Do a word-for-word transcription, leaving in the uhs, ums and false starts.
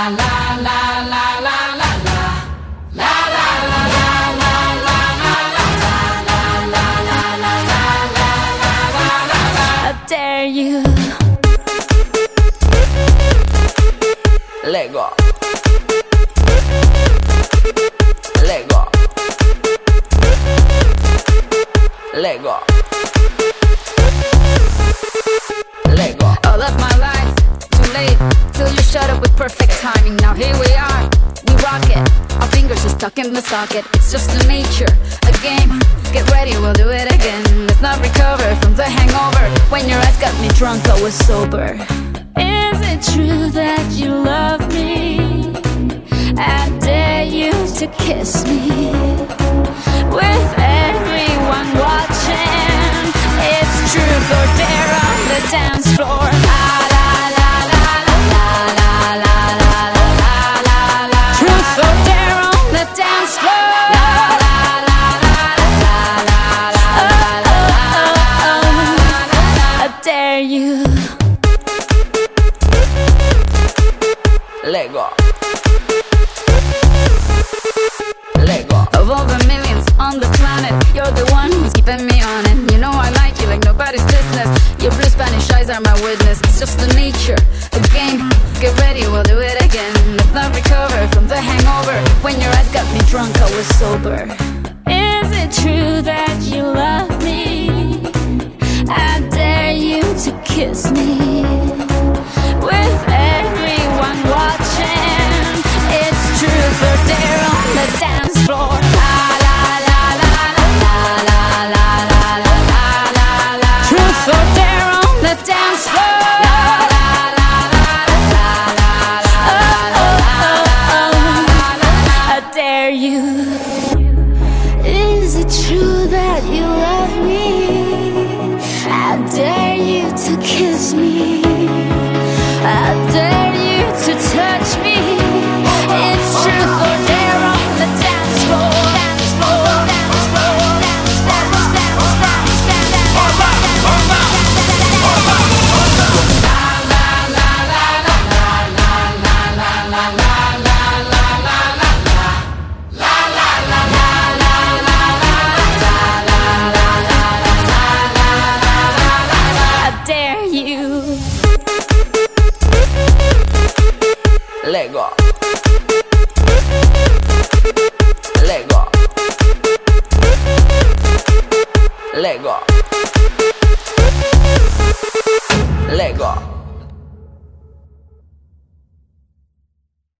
dare you. Lego. Lego. Lego. Lego. All of my life, too late, till you shut up with perfect timing. Now here we are, we rock it. Our fingers are stuck in the socket. It's just a nature, a game. Get ready, we'll do it again. Let's not recover from the hangover. When your eyes got me drunk, I was sober. Is it true that you love me? I dare you to kiss me. With everyone watching, it's truth or dare on the dance floor. La la la la la la la la la la la. Truth or dare on the dance floor. La la la la la la la la. I dare you. Lego. Lego. Of all the millions on the planet, you're the one who's keeping me on it. You know I like you like nobody's business. Your blue Spanish eyes are my witness. It's just the nature, a game. Get ready, we'll do it again. Let's not recover from the hangover. When your eyes got me drunk, I was sober. Is it true that you love me? I dare you to kiss me. With everyone watching, it's truth or dare on the dance floor. La la la la la la la la la la la. Truth or dare on the dance floor. La la la la la la la la. I dare you. Is it true that you love me? I dare you to kiss me. I dare you to touch me. It's truth or dare on the dance floor. Dance floor, dance floor, dance, dance, dance, dance, dance, dance. La la la la la la la la la la la la la la la. La la la la la la la la la la la. I dare you. Lego. Lego. Lego. Lego.